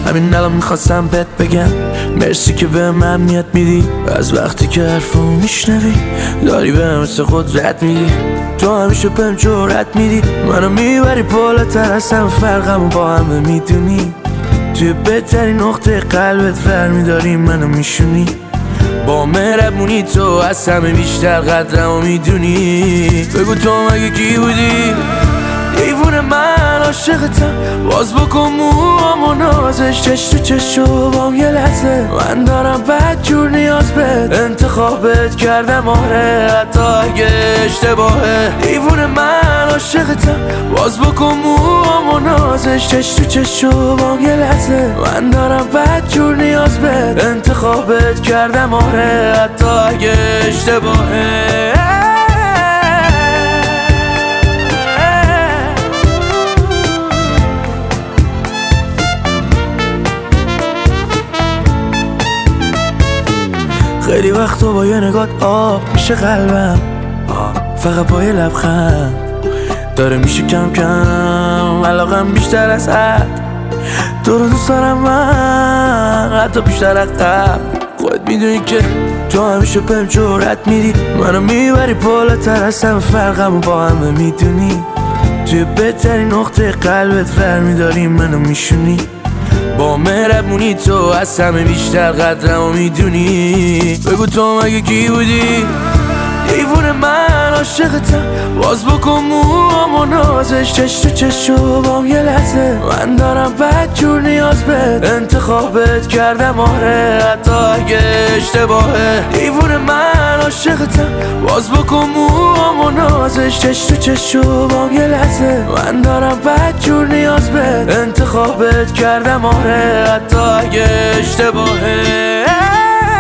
همین الان میخواستم بهت بگم مرسی که به من اهمیت میدی. از وقتی که حرفمو میشنوی داری بهم مثل قدرت میدی. تو همیشه بهم جرأت میدی، منو میبری بالاتر از همه فرقمو با همه میدونی. توی بهترین نقطه قلبت برمیداری منو میشونی. با مهربونی تو از همه بیشتر قدرمو میدونی. بگو تو مگه کی بودی؟ دیوونه من عاشقتم، باز بکن موامو نازش، چش تو چش و بام یه لحظه. من دارم بد جور نیاز بهت، انتخابت کردم آره حتی اگه اشتباهه. دیوونه من عاشقتم، باز بکن موامو نازش، چش تو چش و بام یه لحظه. من دارم بد جور نیاز بهت، انتخابت کردم آره حتی اگه اشتباهه. خیلی وقتا با یه نگات آب میشه قلبم، فقط با یه لبخند داره میشه کم کم علاقم بیشتر از حد. تو رو دوست دارم من حتی بیشتر از قبل. خودت میدونی که تو همیشه بهم جرأت میدی، منو میبری بالاتر از همه فرقمو با همه میدونی. توی بهترین نقطه قلبت برمیداری منو میشونی. با مهربونی تو از همه بیشتر قدرمو میدونی. بگو تو مگه کی بودی؟ دیوونه من عاشقتم، باز بکن موامو نازش، چش تو چش و بام یه لحظه. من دارم بد جور نیاز بهت، انتخابت کردم آره حتی اگه اشتباهه. دیوونه من عاشقتم، باز بکن موامو نازش، چش تو چش و بام یه لحظه. من دارم بد جور نیاز بهت، انتخابت کردم آره حتی اگه اشتباهه.